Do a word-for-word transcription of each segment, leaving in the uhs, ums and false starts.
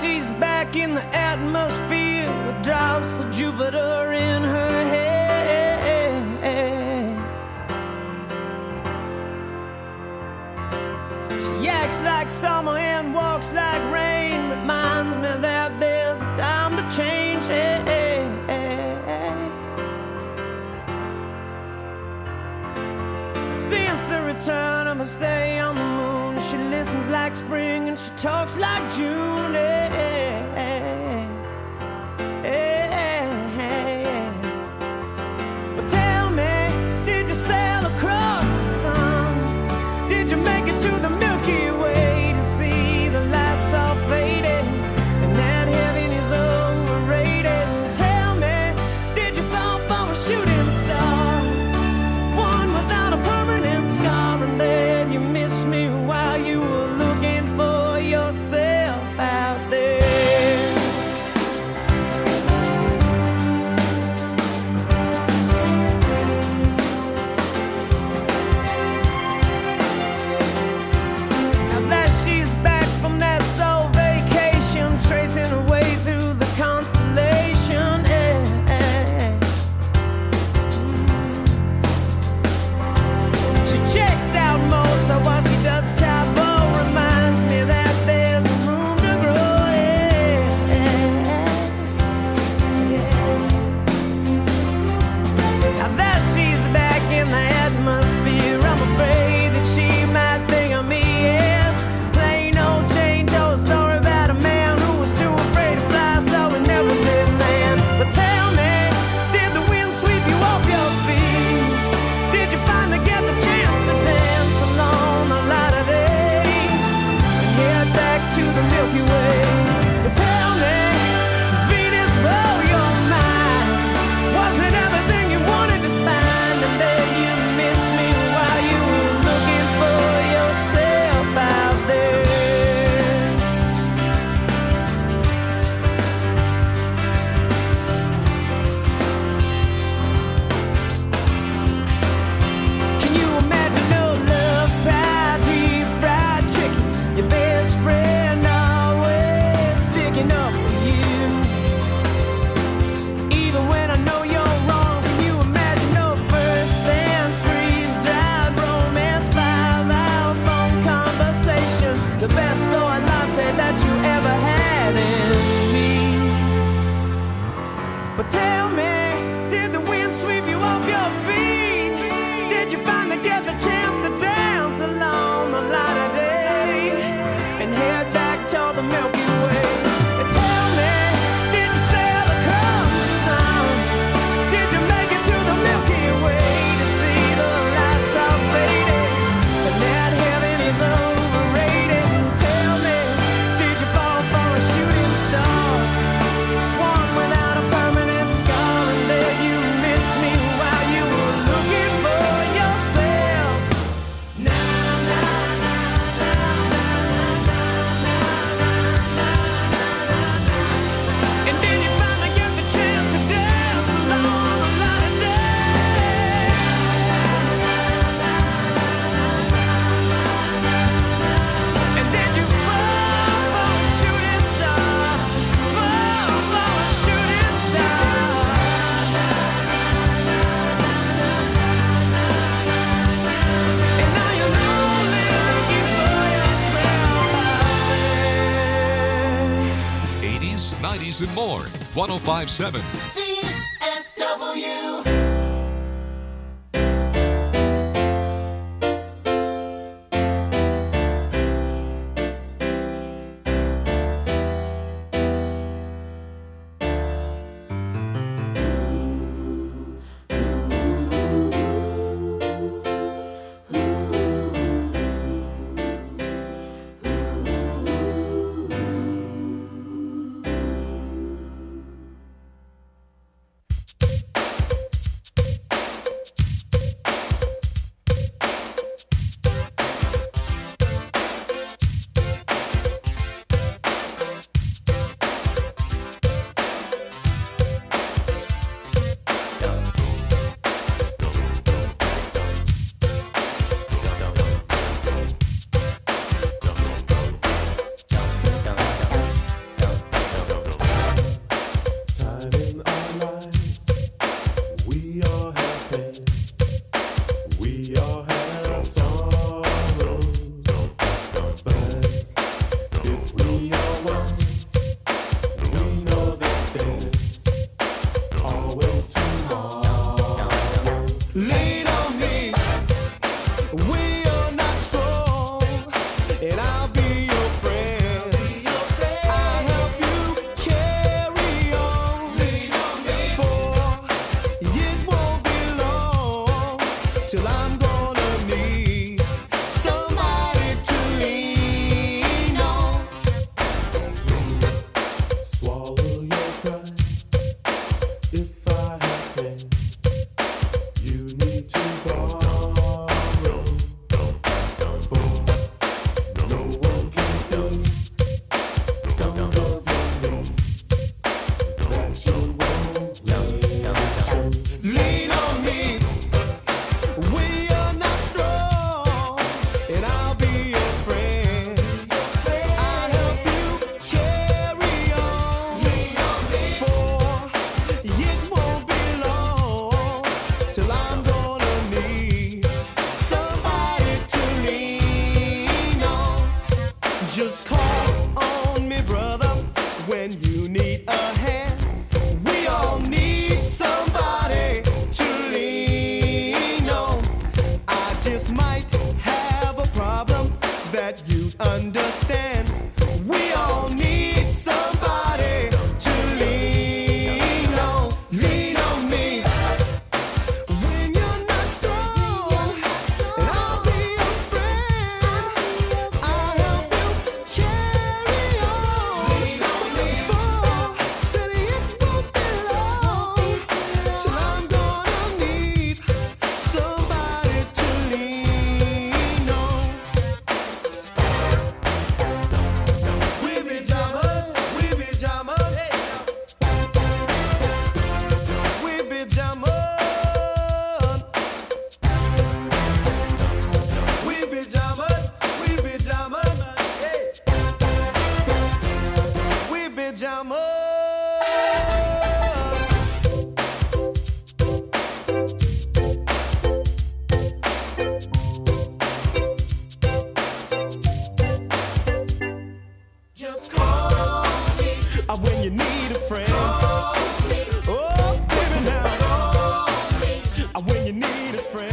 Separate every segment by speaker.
Speaker 1: she's back in the atmosphere with drops of Jupiter in her head. She acts like summer and walks like rain, reminds me that there's a time to change. Since the return of her stay on the moon, she listens like spring and she talks like June. Hey, hey, hey, hey. But tell me, did you sail across the sun? Did you make it to the Milky Way to see the lights all faded and that heaven is overrated? Tell me, did you fall for a shooting star, one without a permanent scar, and then you missed me while you were looking for yourself out there? Now that she's back from that soul vacation, tracing her way through the constellation, eh, eh. She checks out Mozart while she does Chavo, reminds me that there's room to grow, eh, eh, yeah. Now that she's back in the atmosphere, I'm afraid that she might think of me as plain old Jane Doe, a story about a man who was too afraid to fly, so he never did land. But tell me, did the wind sweep you off your feet? Did you finally get the chance to dance along the light of day and head back to the Milky Way? But tell me, did Venus blow your mind? Was it everything you wanted to find, and then you missed me while you were looking for yourself out there? Can you imagine no love, pride, deep fried chicken? Your best friend always sticking up for you, even when I know you're wrong. Can you imagine no first dance, freeze dried romance, five hour phone conversation, the best soy latte that you ever had in me? But tell me, did the wind sweep you off your feet? Did you finally get the chance to dance along the light of day and head back toward the Milky Way? And tell me, did you sail across the sun? Did you make it to the Milky Way to see the lights all faded and that heaven is overrated? And tell me, did you fall for a shooting star, one without a permanent scar, and then you missed me while you were looking for yourself? Na na na na na na na na na. And then you finally get the chance to dance along the light of day. And then you fall for a shooting star, fall for a shooting star. And now you're lonely looking for yourself out there.
Speaker 2: eighties, nineties, and more. one oh five point seven.
Speaker 3: C F W.
Speaker 1: lean on me. We are not strong, and I'll be your friend. I'll help you carry on. For it won't be long till I'm gonna need somebody to lean on. Swallow your pride. If I have been, you need to borrow. For no one can think of your needs that you won't need. Lean on me. We are not strong, and I'll be your friend. I'll help you carry on. For it won't be long till I'm gonna need somebody to lean on. Just call on me, brother, when you need a hand. We all need somebody to lean on. I just might have a problem that you'd understand. We all need somebody to lean on. Lean on me. When you're not strong, and I'll be your friend. I'll help you carry on. Lean on me. For said it won't be long till I'm gonna need somebody to lean on. We be jamming, we be jamming, we be jamming, we be jamming, we be jamming, we be jamming. Just call me uh, when you need a friend. Oh, baby, now. Uh, when you need a friend.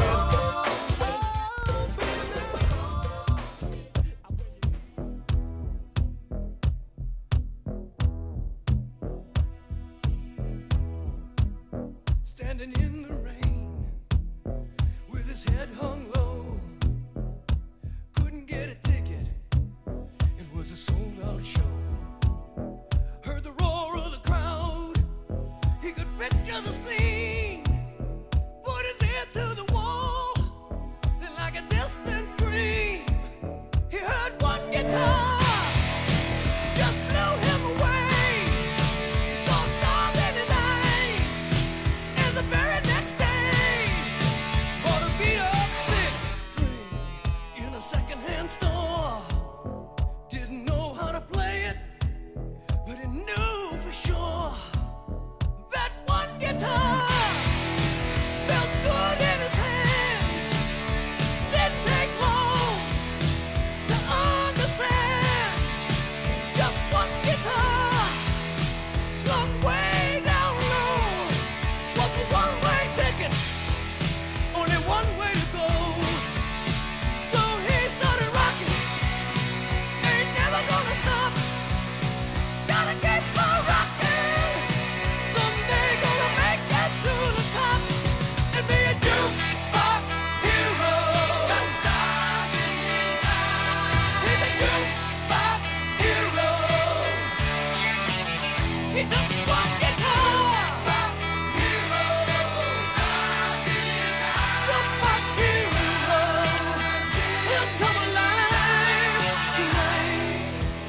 Speaker 1: Standing in the rain with his head hung low, couldn't get a ticket. It was a sold out show. Heard the roar of the crowd. He could picture the scene. Put his ear to the wall. Then like a distant scream, he heard one guitar. Just blew him away. Saw stars in his eyes. And the very next day, bought a beat up six string in a secondhand store. Didn't know how to play it, but he knew for sure that one guitar felt good in his hands. Didn't take long to understand. Just one guitar slung way down low was a one-way ticket, only one way to go. So he started rocking. Ain't never gonna stop. Gotta keep on rocking. Someday gonna make it to the top and be a jukebox hero. Got stars in his eyes. He's a jukebox hero. He took one guitar. Jukebox hero. Stars in his eyes. Jukebox hero. He'll come alive tonight.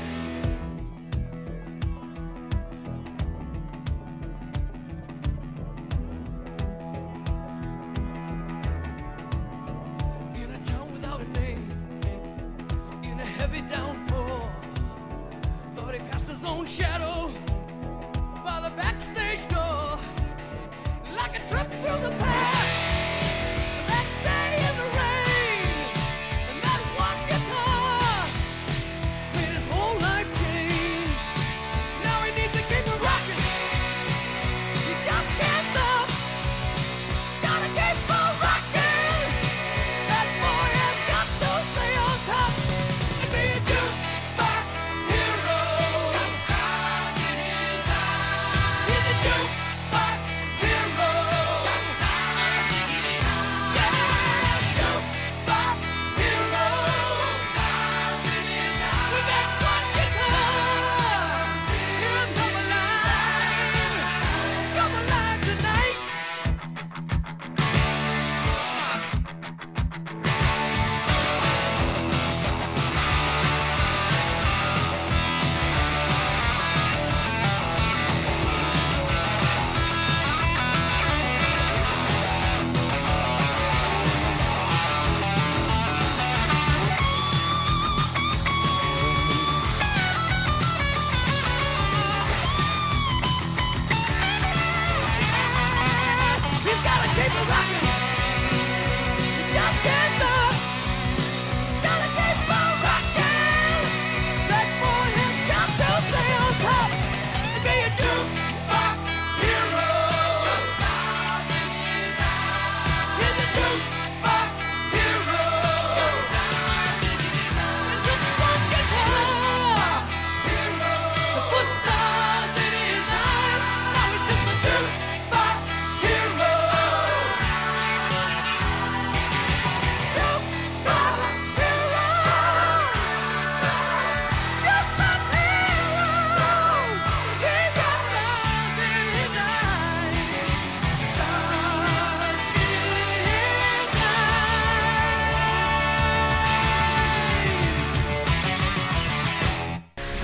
Speaker 1: In a town without a name, in a heavy downpour, thought he passed his own shadow by the backstage door, like a trip through the past. To that day in the rain, and that one guitar made his whole life change. Now he needs to keep it rocking. He just can't stop. Gotta keep on rocking.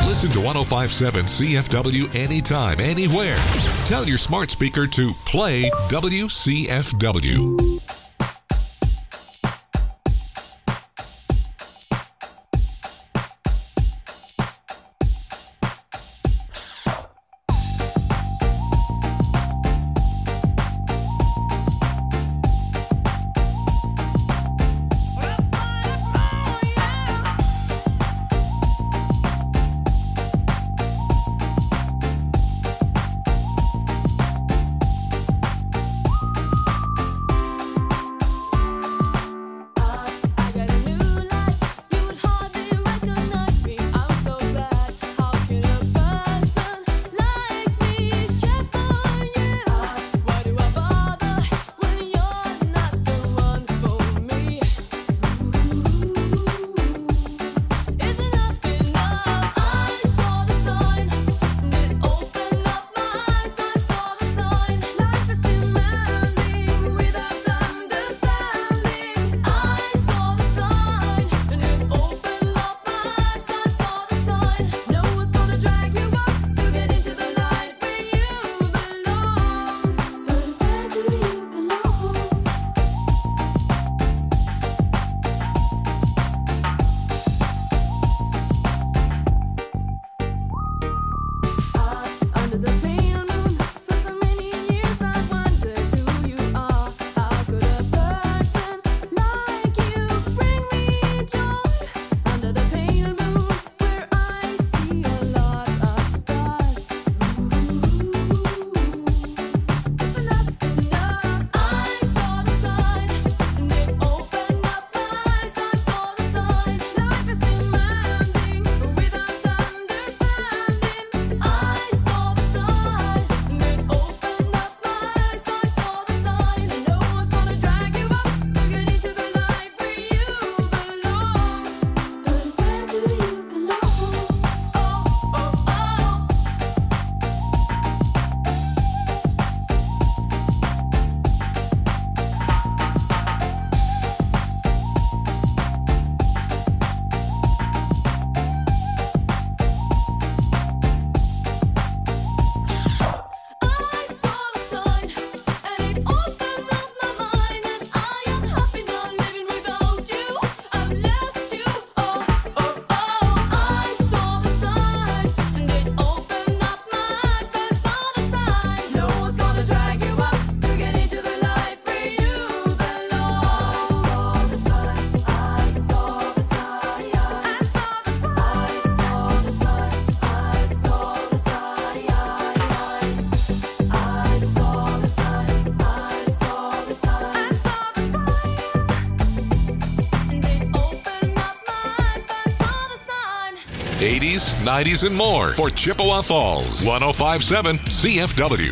Speaker 2: Listen to ten fifty-seven C F W anytime, anywhere. Tell your smart speaker to play W C F W. eighties, nineties, and more for Chippewa Falls. ten fifty-seven C F W.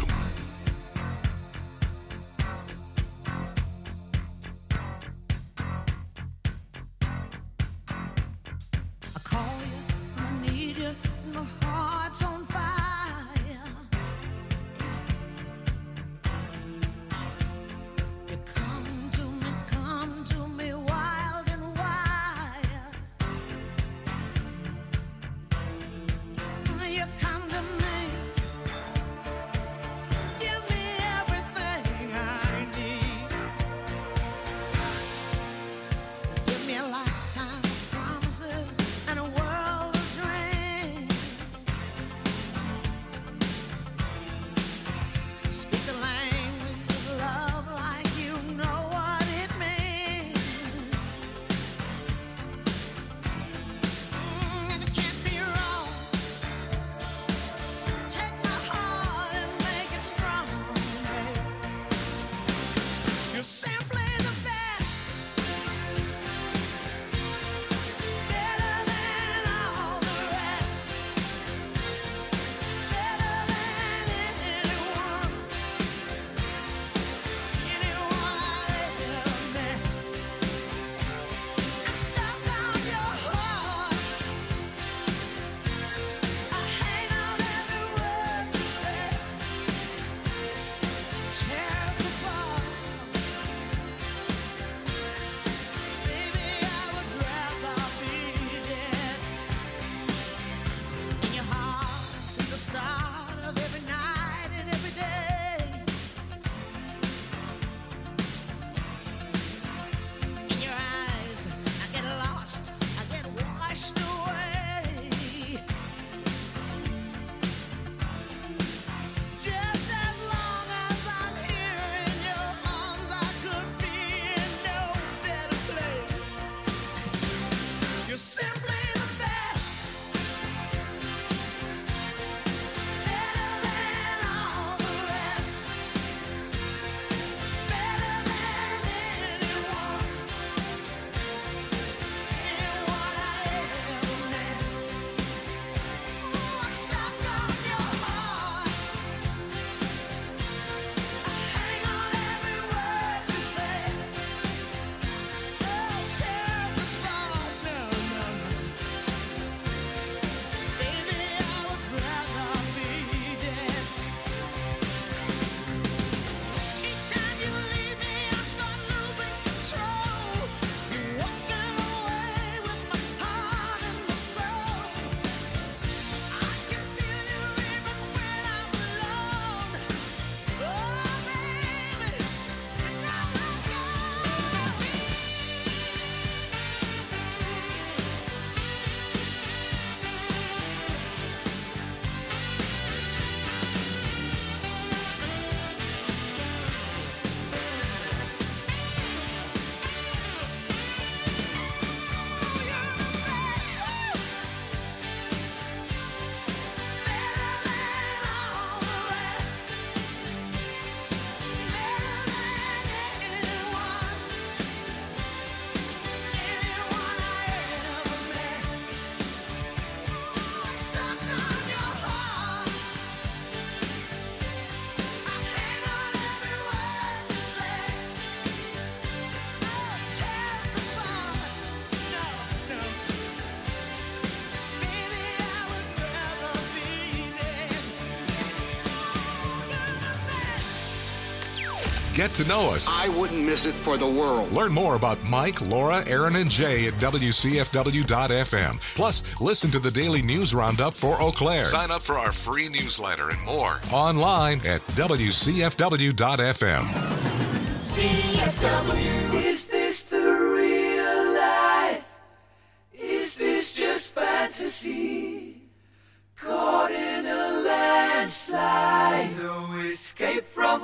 Speaker 2: Get to know us.
Speaker 4: I wouldn't miss it for the world.
Speaker 2: Learn more about Mike, Laura, Aaron, and Jay at W C F W dot F M. Plus, listen to the daily news roundup for Eau Claire. Sign up for our free newsletter and more online at W C F W dot F M.
Speaker 3: C F W.
Speaker 5: Is this the real life? Is this just fantasy? Caught in a landslide, no escape from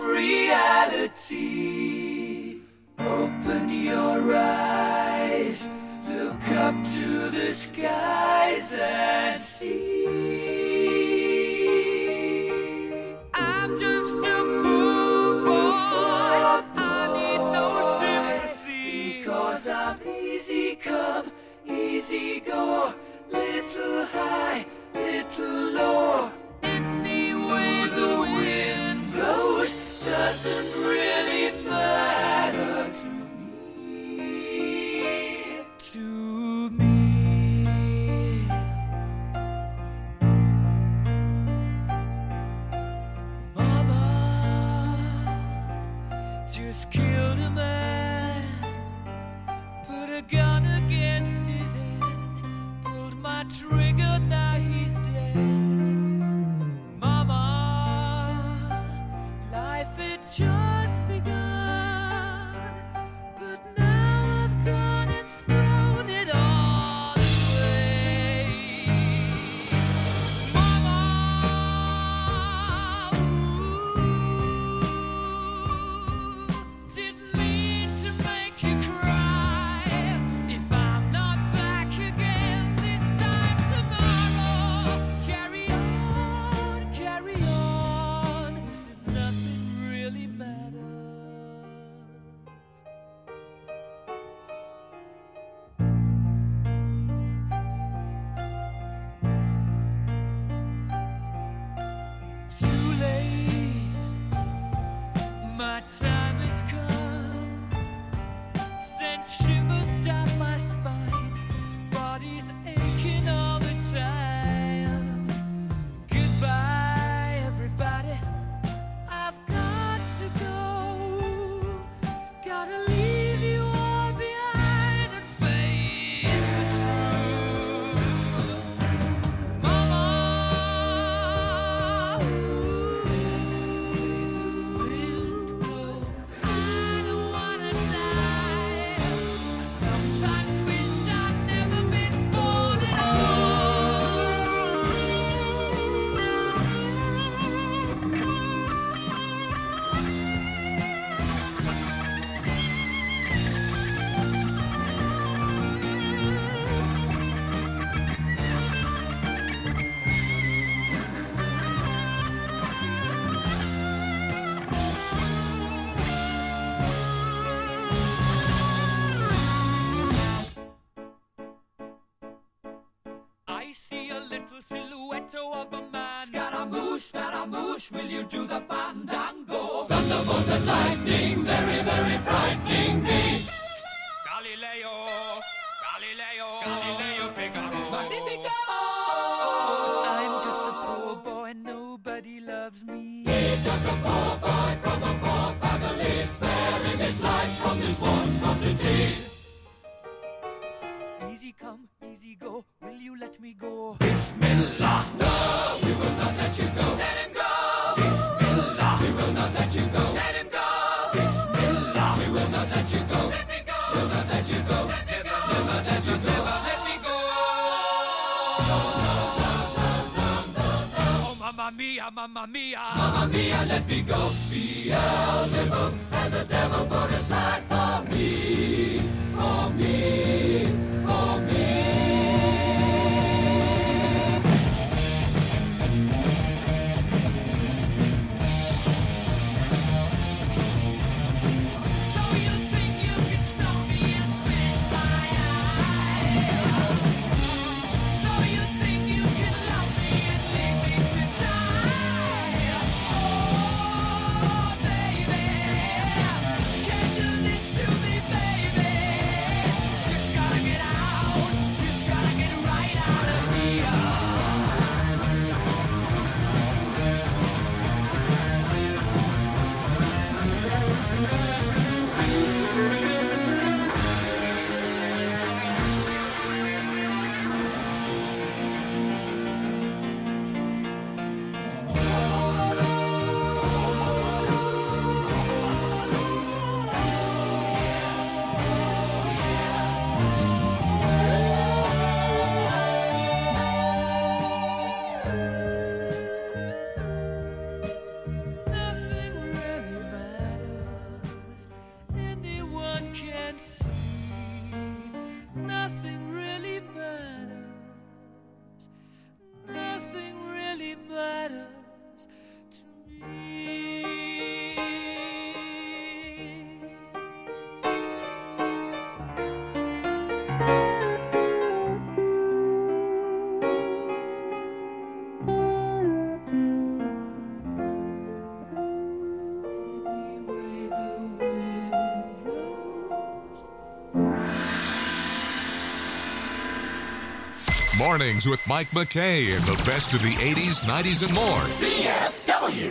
Speaker 5: reality. Open your eyes, look up to the skies and see. I'm just a poor boy, I need no sympathy, because I'm easy come, easy go, little high, little low. Any way the wind blows doesn't really matter to me. To me. Mama just killed a man, put a gun against his head, pulled my trigger, now he's dead. Mama, life had just begun, but now I've gone and thrown it all away. Mama, ooh, didn't mean to make you cry. If I'm not back again this time tomorrow, carry on, carry on, as if nothing really matters. Too late, my time has come. Sent shivers down my spine, body's aching all the time. Goodbye, everybody, I've got to go. Gotta leave you all behind and face the truth. Mama, ooh, I don't wanna die. I sometimes wish I'd never been born at I see a little silhouette of a man. Scaramouche, Scaramouche, will you do the fandango? Thunderbolt and lightning, very, very frightening me. Galileo, Galileo, Galileo Figaro. Magnifico! I'm just a poor boy, nobody loves me. He's just a poor boy from a poor family, sparing his life from this monstrosity. Easy come, easy go, will you let me go? Bismillah, no, we will not let you go. Let him go! Bismillah, we will not let you go. Let him go! Bismillah, we will not let you go. Let me go! We'll not let you go. Let me go! We'll not let you go. Never let me go! Oh, mamma mia, mamma mia, mamma mia, let me go. Beelzebub has a devil put aside for me, for me, for me. So you think you can stop me and spit my eye? So you think you can love me and leave me to die? Oh, baby, can't do this to me, baby.
Speaker 2: Mornings with Mike McKay and the best of the eighties, nineties, and more.
Speaker 3: C F W.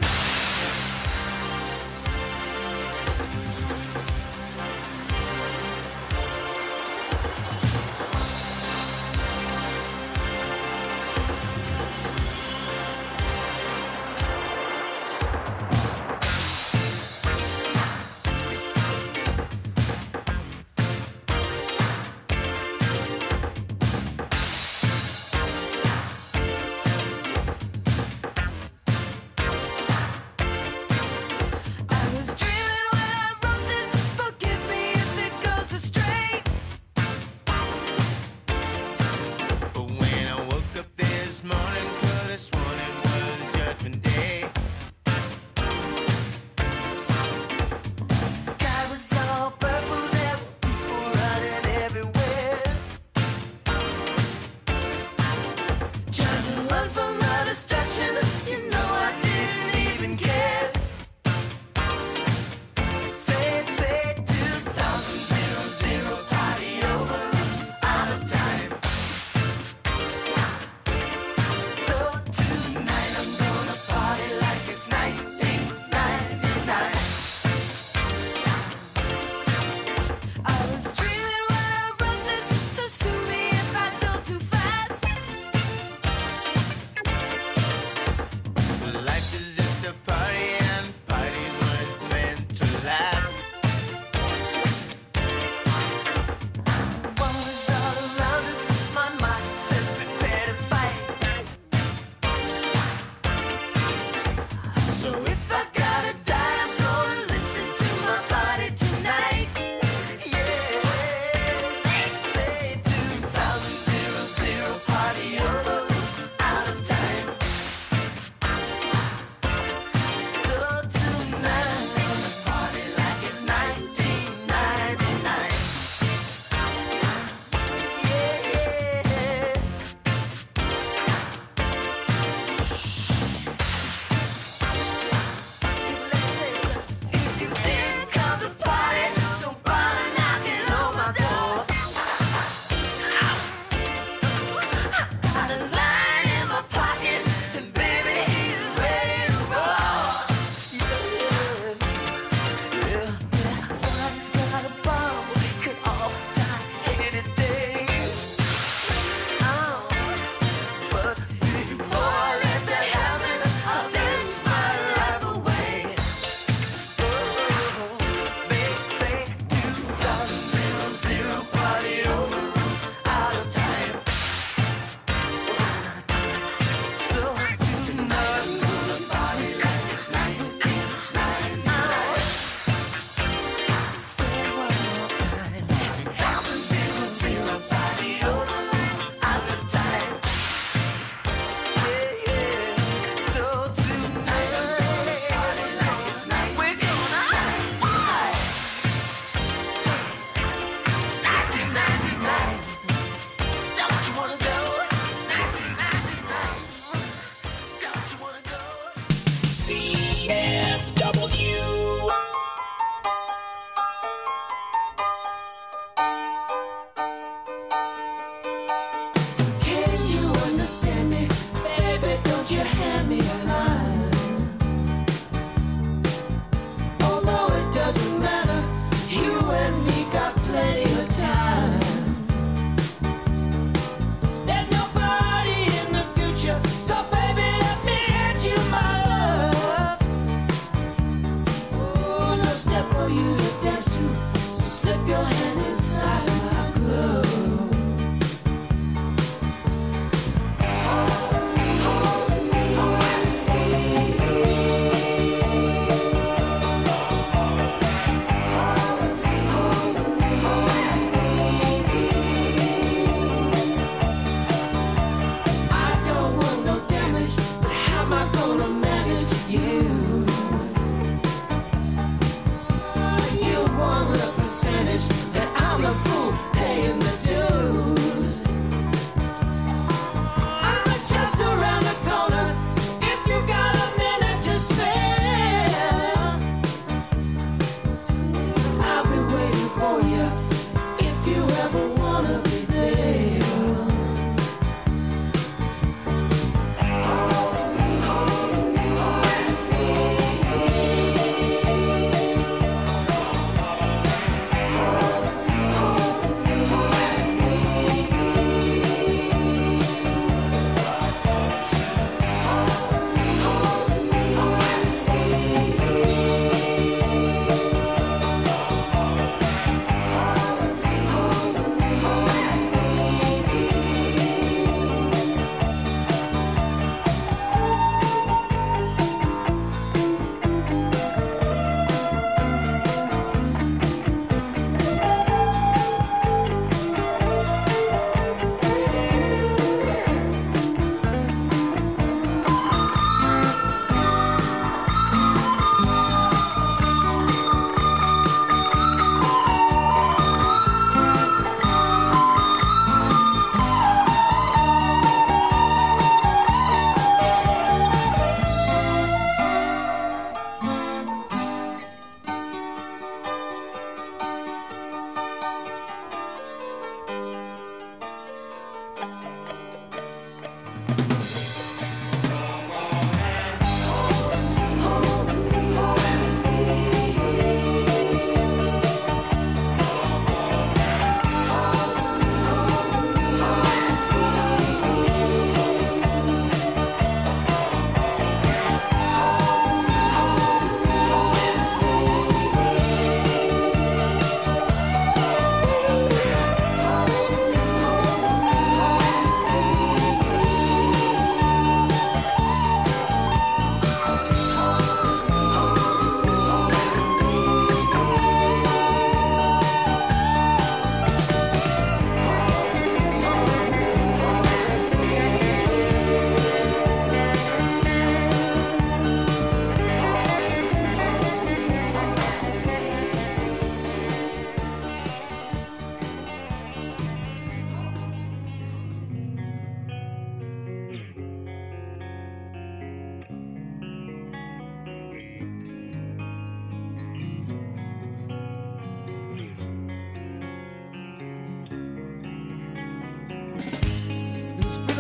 Speaker 6: for you if you ever wanna be there.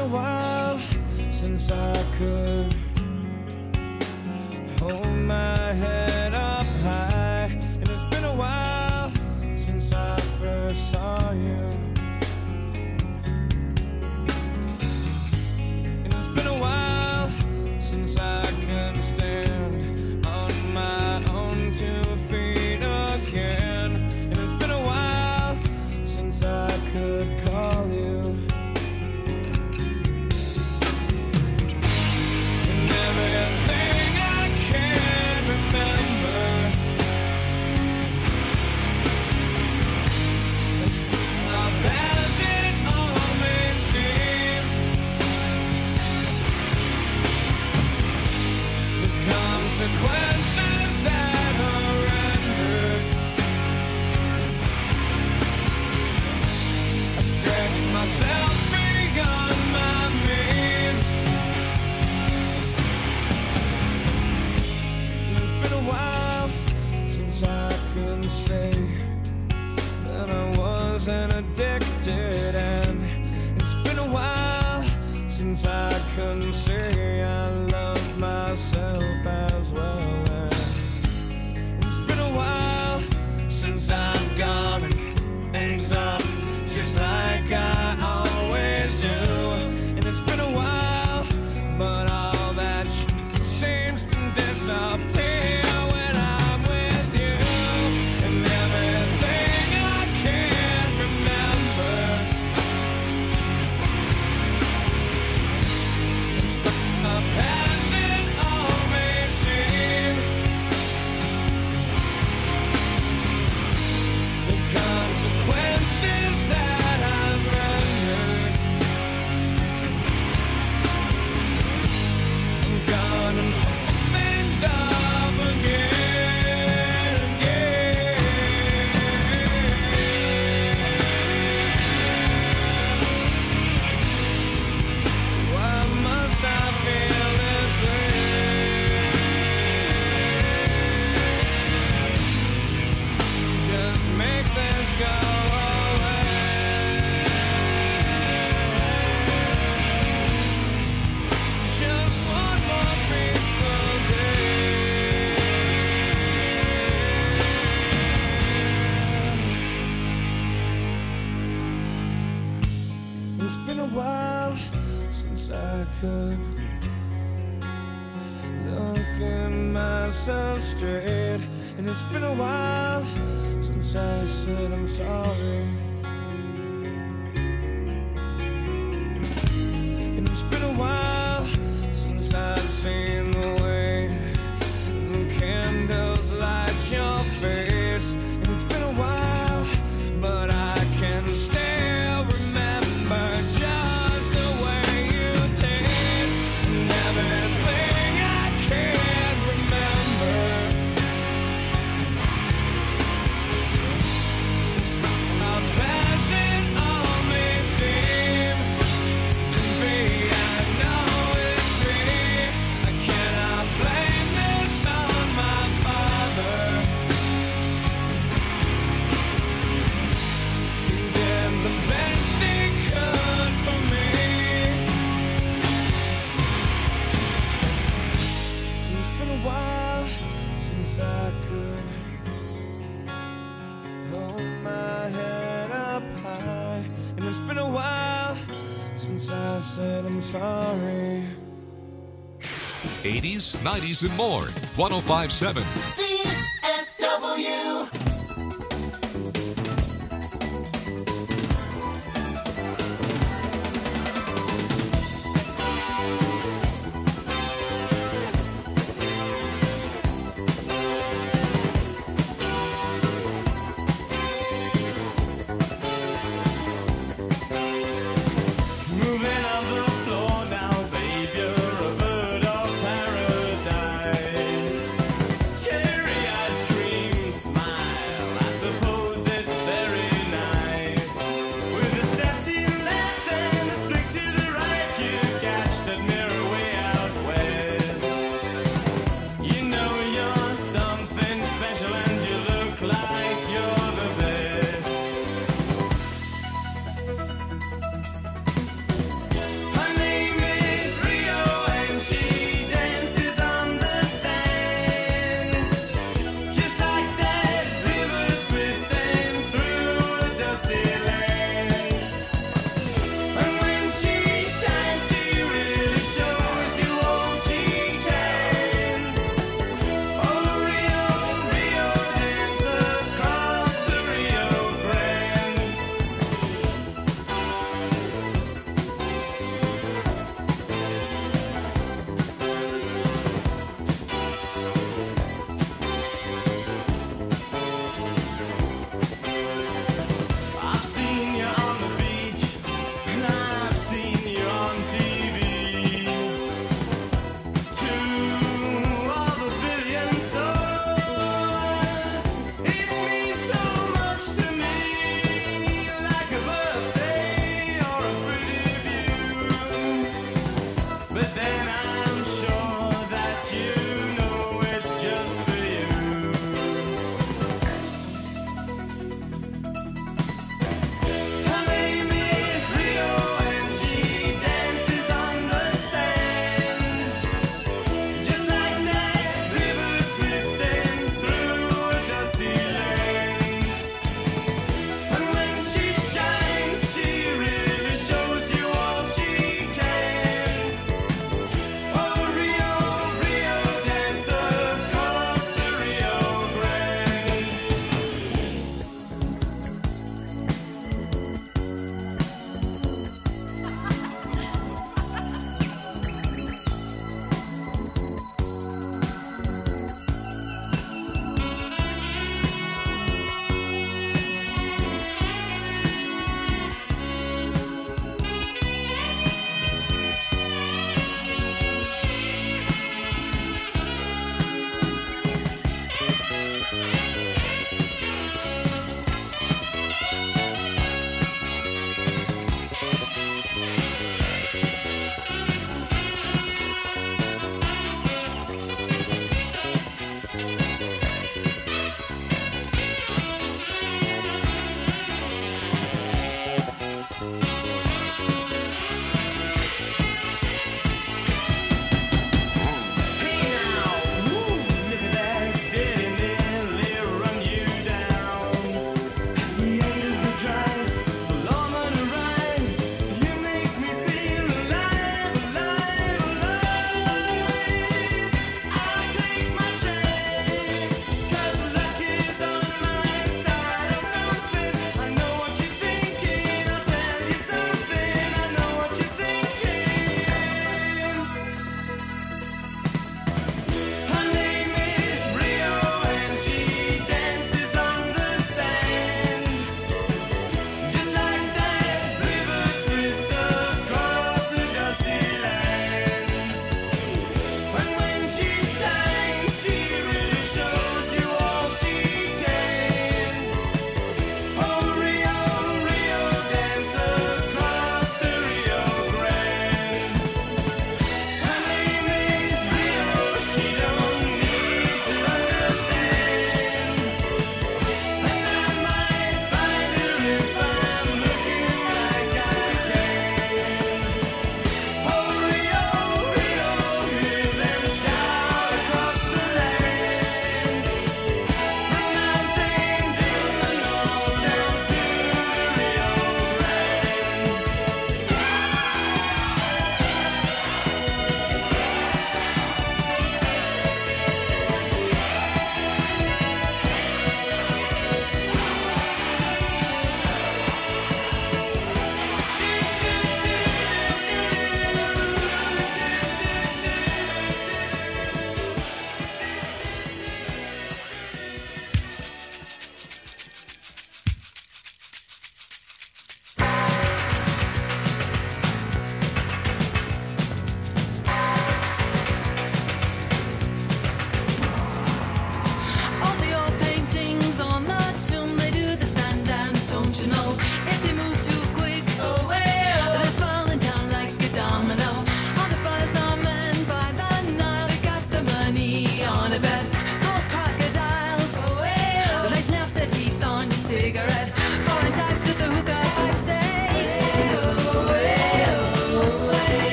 Speaker 1: a while since I could hold my head up high, and it's been a while since I first saw you. And it's been a while since I can stand on my own two feet again. And it's been a while since I could call you. And everything I can remember is how bad it all may seem. The consequences that are rendered, I stretched myself beyond my means. And it's been a while since I can say that I wasn't addicted, and it's been a while since I can say I love myself as well. And it's been a while since I've gone and things up just like I always do. And it's been a while, but all that shit seems to disappear when I'm with you. And everything I can remember is the past it all may seem. The consequences that I've rendered, I'm gonna hold things up again, again. Why must I feel this way? Just make this go away. Just one more peaceful day. It's been a while since I could look at myself straight, and it's been a while since I said I'm sorry. And it's been a while since I've seen the way the candles light your face. And it's been a while, but I can still remember just the way you taste. And everything I can remember is how past it all may seem to be. I know it's me. I cannot blame this on my father. He did the best he could for me. It's been a while since I could hold my head up high, and it's been a while since I said I'm sorry.
Speaker 2: eighties, nineties, and more. one oh five point seven.
Speaker 3: C F W.
Speaker 1: Moving on the floor now, babe, you're a bird of paradise. Cherry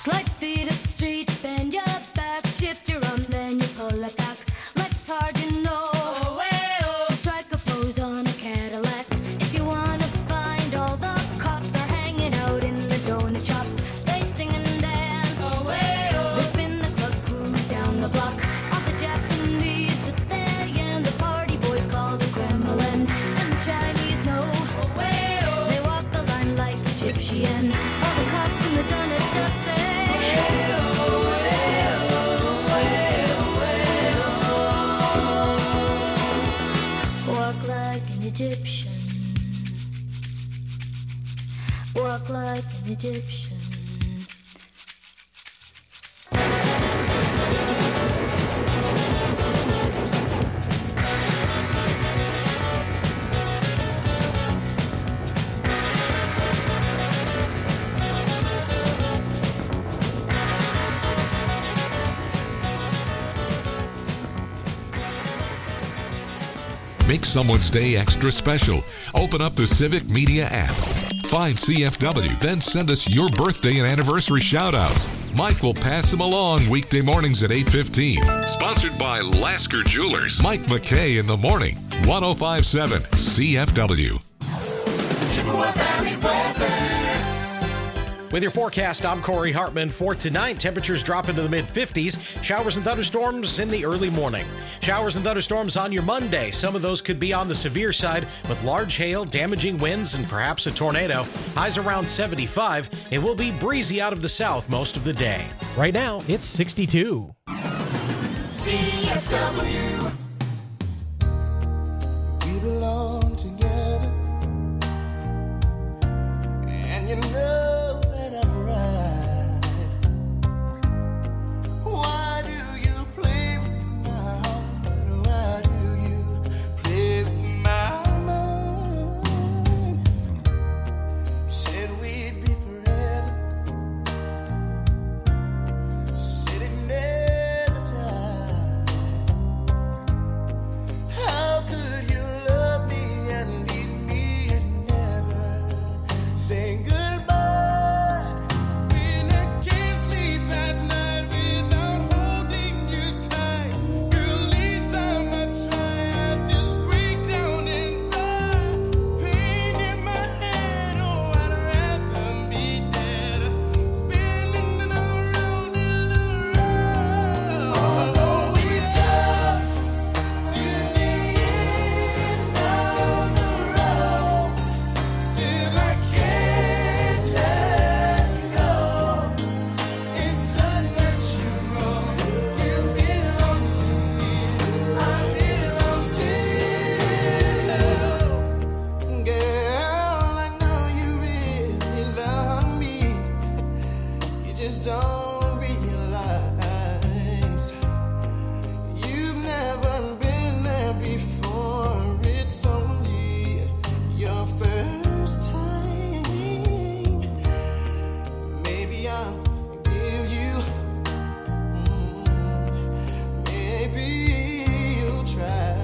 Speaker 6: Slide feet up the street, bend your back, shift your arm, then you pull it back. Life's hard, you know. Oh, hey, oh. So strike a pose on a Cadillac. If you wanna find all the cops, they're hanging out in the donut shop. They sing and dance. Oh, hey, oh. They spin the club, cruise down the block. All the Japanese with their yen, the party boys call the Kremlin, and the Chinese know. Oh, hey, oh. They walk the line like Egyptian. All the cops in the donut shop say. Walk like an Egyptian. Walk like an Egyptian.
Speaker 2: Make someone's day extra special. Open up the Civic Media app. Find C F W, then send us your birthday and anniversary shout-outs. Mike will pass them along weekday mornings at eight fifteen. Sponsored by Lasker Jewelers. Mike McKay in the morning. one oh five point seven C F W.
Speaker 3: Chippewa Valley weather.
Speaker 7: With your forecast, I'm Corey Hartman. For tonight, temperatures drop into the mid fifties. Showers and thunderstorms in the early morning. Showers and thunderstorms on your Monday. Some of those could be on the severe side with large hail, damaging winds, and perhaps a tornado. Highs around seventy-five. It will be breezy out of the south most of the day.
Speaker 8: Right now, it's sixty-two.
Speaker 3: C F W.
Speaker 9: We belong together, and you know that I'm right. Why do you play with my heart? Why do you play with my mind? You said we'd be forever, said it never died. How could you love me and leave me and never say goodbye? When I can't sleep at night without holding you tight, girl, each time I try, I just break down and cry. Pain in my head, oh, I'd rather be dead, spinning around and around. Although we got to the end of the road, still I can't let go. It's unnatural. You belong to me, I belong to you. Girl, I know you really love me. You just don't realize you've never been there before. It's only your first time. Maybe I'll forgive you. Mm, Maybe you'll try.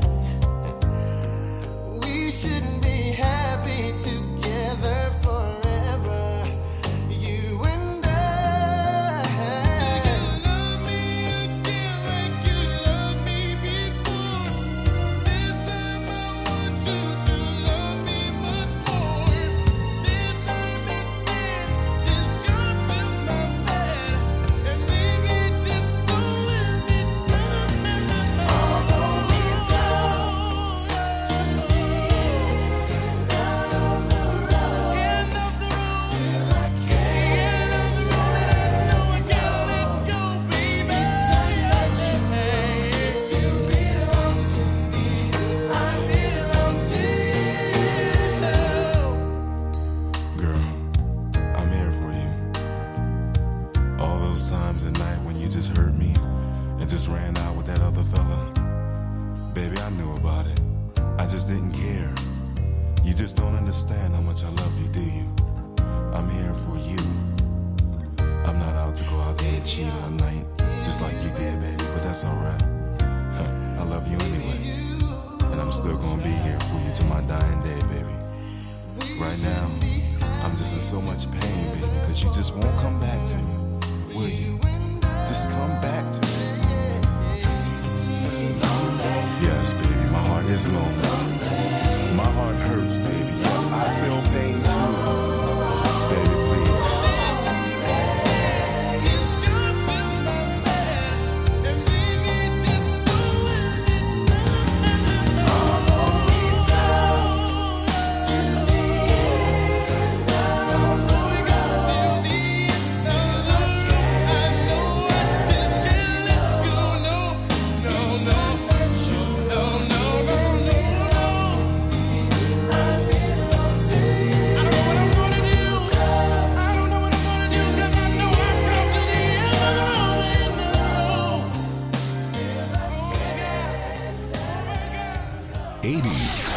Speaker 9: We shouldn't be happy together forever. You and I. You can love me again like you loved me before. This time I want you to love me much more. This time instead, just come to my bed and maybe just don't let me down. Although we go to the end of the road, end of the road, still I can't let go. No, I can't let go, baby. It's unnatural. You belong to me, I belong to you.
Speaker 10: Girl, I'm here for you. All those times at night when you just hurt me and just ran out with that other fella. Baby, I knew about it. I just didn't care. You just don't understand how much I love you, do you? I'm here for you. I'm not out to go out there and cheat all night, just like you did, baby, but that's alright. I love you anyway. And I'm still gonna be here for you to my dying day, baby. Right now, I'm just in so much pain, baby, because you just won't come back to me. will you? Just come back to me. Yes, baby, my heart is lonely. My heart hurts, baby. Yes, I feel pain too. Baby, please.
Speaker 2: eighties,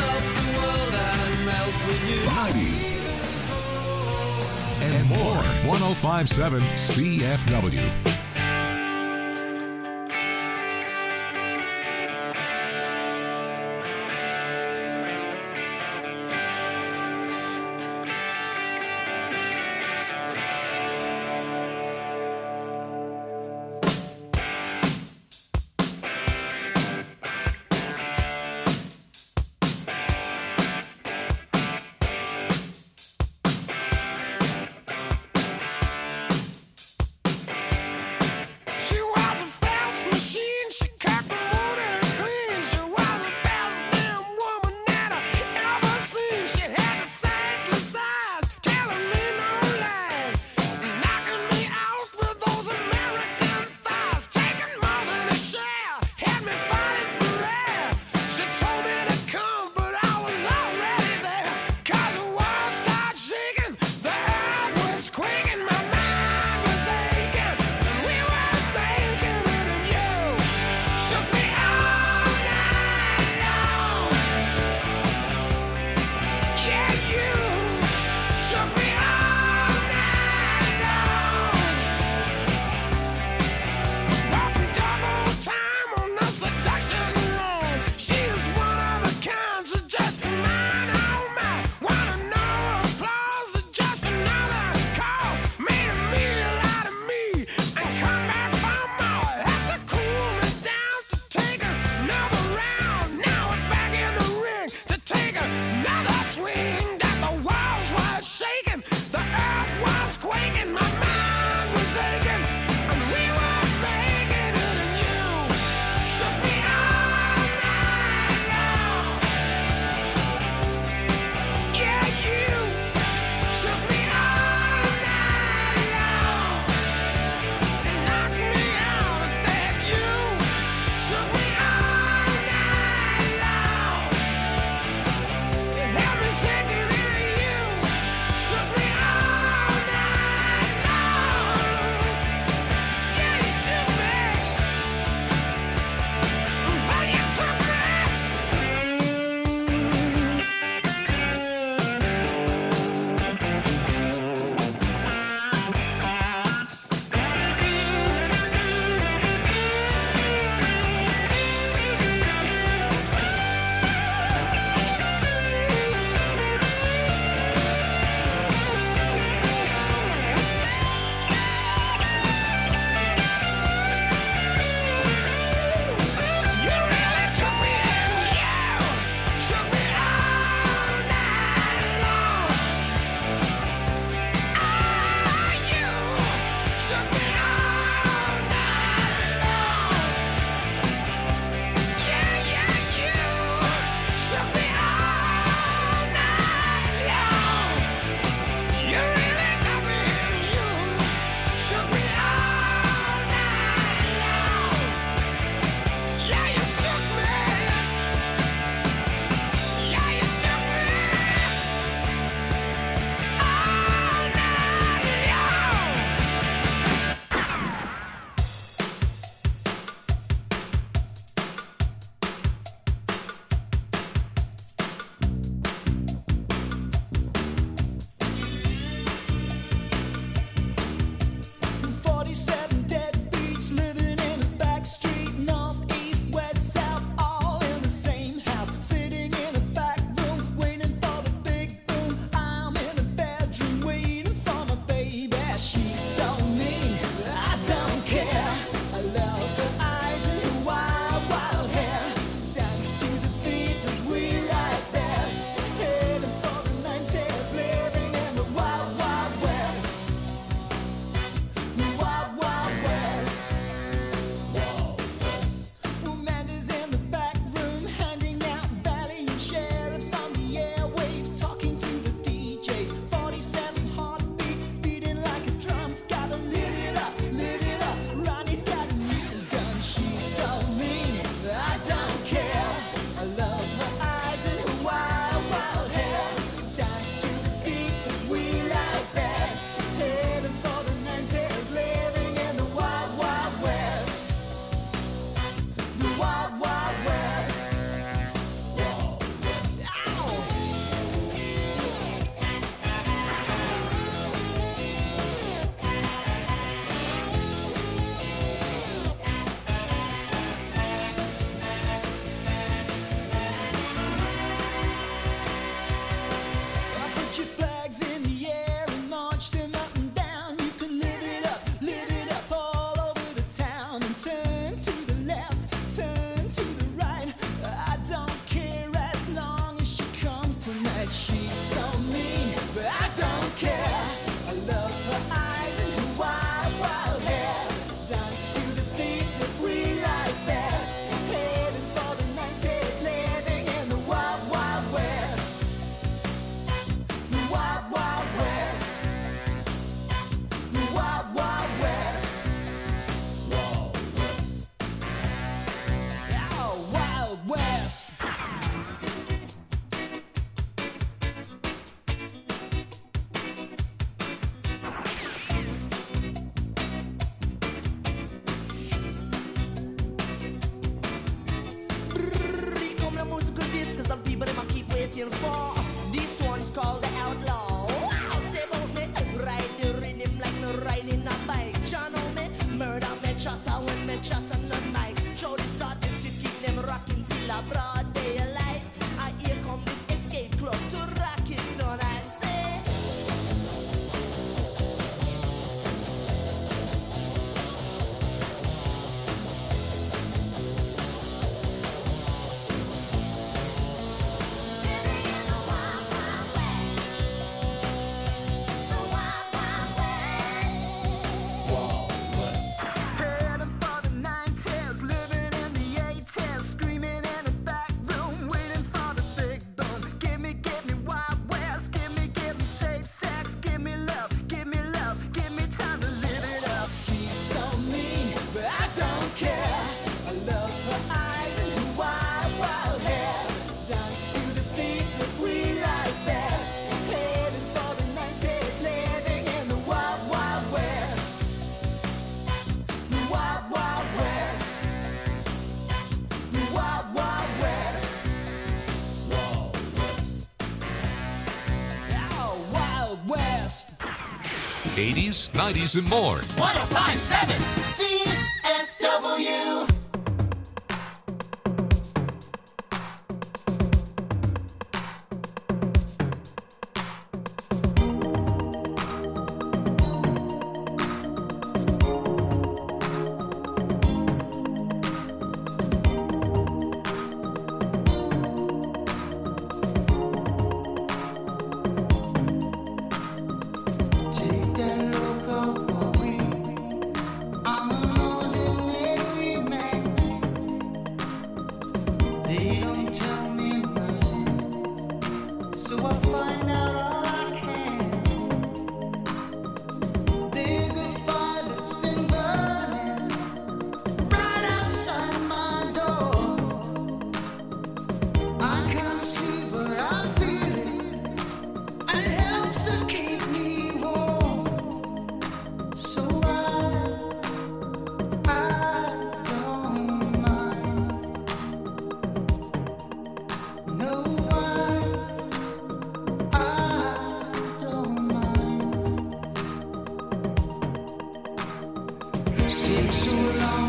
Speaker 2: nineties, and more. one oh five point seven C F W.
Speaker 9: She's so mean. looking for. This one's called the Outlaw. Wow, say about me, ride the rhythm like no riding a bike. You know me, murder me chatter when me chatter on the mic. Show this artist to keep them rocking till a broad daylight. I here come this escape club to rock it so I say. Heading for the nineties, living in the eighties, screaming in the back room, waiting for the big boom. Give me, give me Wild West, give me, give me safe sex, give me love, give me love, give me time to live it up. She's so mean, but I don't care. I love her eyes and her wild, wild hair. Dance to the beat that we like best. Heading for the nineties, living in the wild, wild west. The wild, wild west. The wild, wild west. Wild west. Oh, wild west.
Speaker 2: eighties, nineties, and more.
Speaker 3: one oh five point seven C F W.
Speaker 9: Take that local weed. I'm an ordinary man. They don't tell me nothing, so I find out all I can. There's a fire that's been burning right outside my door. I can't see, but I feel it, and it helps to keep me warm. So I, I don't mind. No, I, I don't mind. Seems so long